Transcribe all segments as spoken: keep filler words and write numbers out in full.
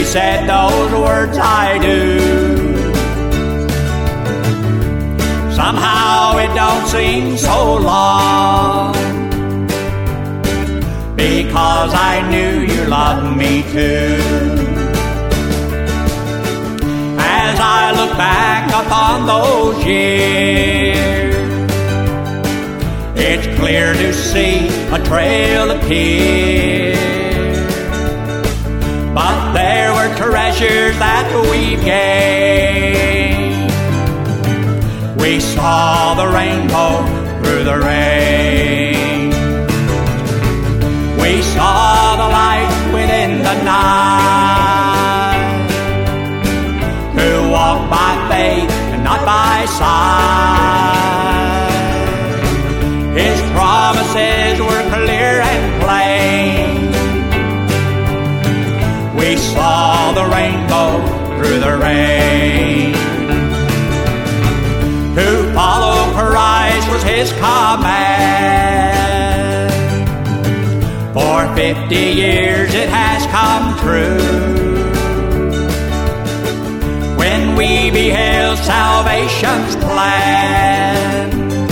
said those words, I do. Somehow it don't seem so long, because I knew you loved me too. As I look back upon those years, it's clear to see a trail of tears. But there were treasures that we've gained. We saw the rainbow through the rain. We saw the light within the night. To walk by faith and not by sight. His promises were clear and plain. We saw the rainbow through the rain. To follow Christ was his command. For fifty years it has come true. When we beheld salvation's plan,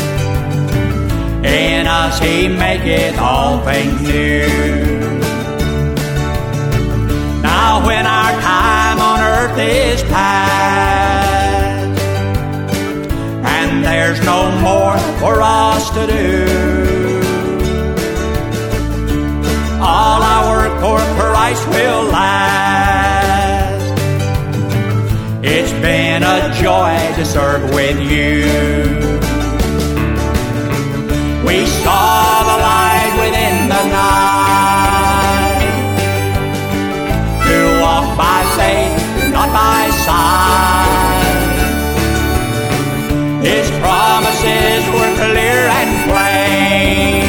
in us he maketh all things new. Now when our time on earth is past, and there's no more for us to do, all our work for Christ will last. It's been a joy to serve with you. We saw the light within the night. To walk by faith, not by sight. His promises were clear and plain.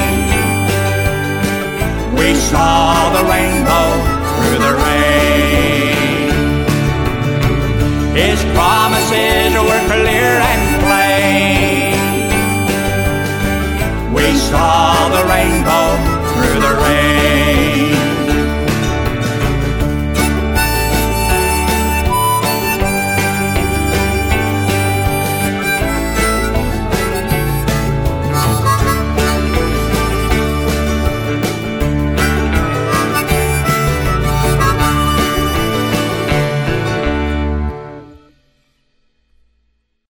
We saw the rainbow through the rain. His promises were clear and plain. We saw the rainbow through the rain.